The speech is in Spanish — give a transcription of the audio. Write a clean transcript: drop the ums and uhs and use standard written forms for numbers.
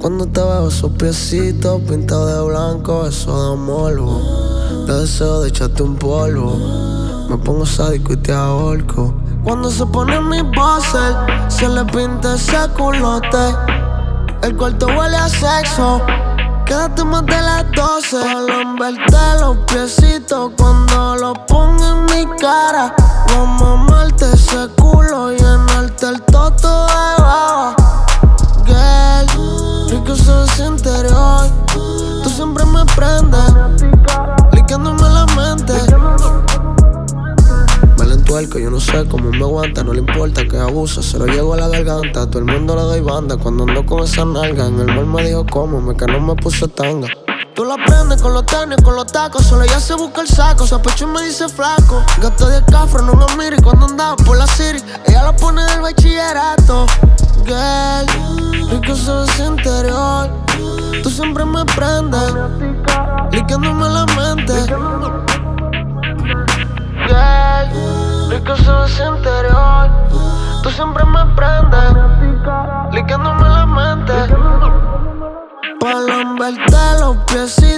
Cuando te veo esos piecitos pintados de blanco, eso da morbo. Te deseo de echarte un polvo. Me pongo sádico y te ahorco. Cuando se pone mi buzzer, se le pinta ese culote. El cuarto huele a sexo. Quédate más de las 12. Pa' lamberte los piecitos cuando lo ponga en mi cara. Vamos a mamarte ese culo, llenarte el toto de baba. Girl, rico se ve ese interior. Tú siempre me prendes, liqueándome la mente. Me le entuerco, yo no sé cómo me aguanta. No le importa que abusa, se lo llego a la garganta. A todo el mundo le doy banda cuando ando con esa nalga. En el mall me dijo cómo, que no me puse tanga. Tú la prendes con los tenis, con los tacos. Solo ella se busca el saco, se apecho y me dice flaco. Gasto 10 cafres, no me mire. Cuando andaba por la city, ella la pone del bachillerato. Girl, rico se ve ese interior. Tú siempre me prendes, liqueándome la mente. Girl, rico se ve ese interior. Tú siempre me prendes, liqueándome la mente. Pa' lamberte los piecitos